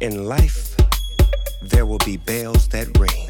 In life, there will be bells that ring.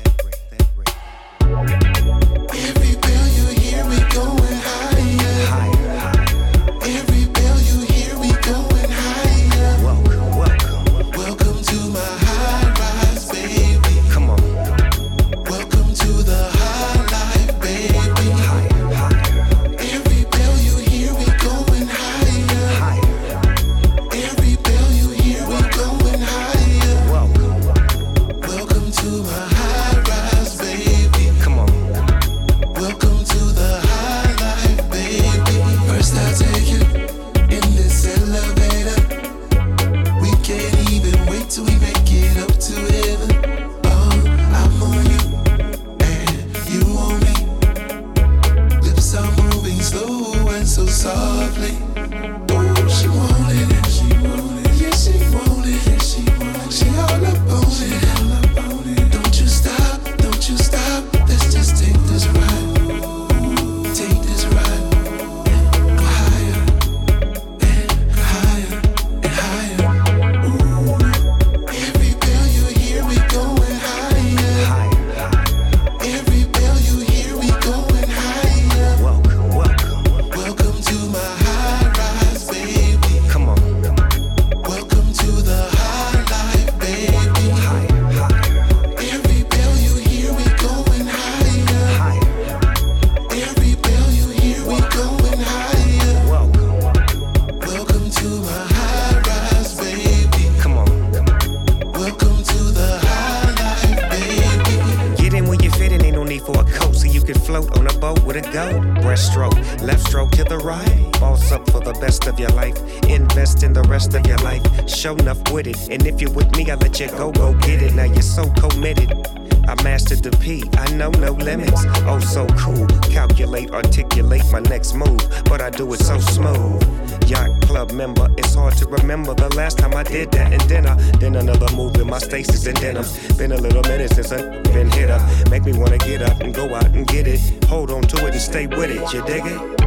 Every bell you hear, we going higher. Higher, higher. Every bell you hear, we going higher. Welcome, welcome. Welcome to my high rise, baby. Come on. Welcome to the high life, baby. Higher, higher. Every bell you hear, we going higher. Higher. Every bell you hear, we going higher. Welcome. Welcome to my high rise, baby. Come on. Welcome to the high life, baby. First I'll take you in this elevator. We can't even wait till we make it up to heaven. Oh, I'm on you and you on me. Lips are moving slow and so softly. Oh, she want it and she want it. Yeah, she want it and she want it. She all up on it, all up on it. Don't you stop, don't you stop. Let's just take this ride. Take this ride. Go higher and higher and higher. Ooh. Every bell you hear, we going higher. Higher, higher. Every bell you hear, we going higher. Welcome, welcome. Welcome to my high rise, baby. Come on. Welcome to the high life, baby. Higher, higher. Every bell you hear, we going higher. Higher. Every bell you hear, we going higher. Welcome. Welcome to my high rise, baby. Come on. Welcome to the high life, baby. Get in where you fit in, ain't no need for a coat, so you can float on a boat with a goat. Breaststroke, left stroke to the right. Boss up for the best of your life. Invest in the rest of your life. Show enough with it, and if you're with me, I'll let you go get it. Now you're so committed. I mastered the P, I know no limits. Oh, so cool. Calculate, articulate my next move, but I do it so smooth. Yacht club member, it's hard to remember the last time I did that. And then another move in my stasis and denim. Been a little minute since I've been hit up. Make me wanna get up and go out and get it. Hold on to it and stay with it, you dig it?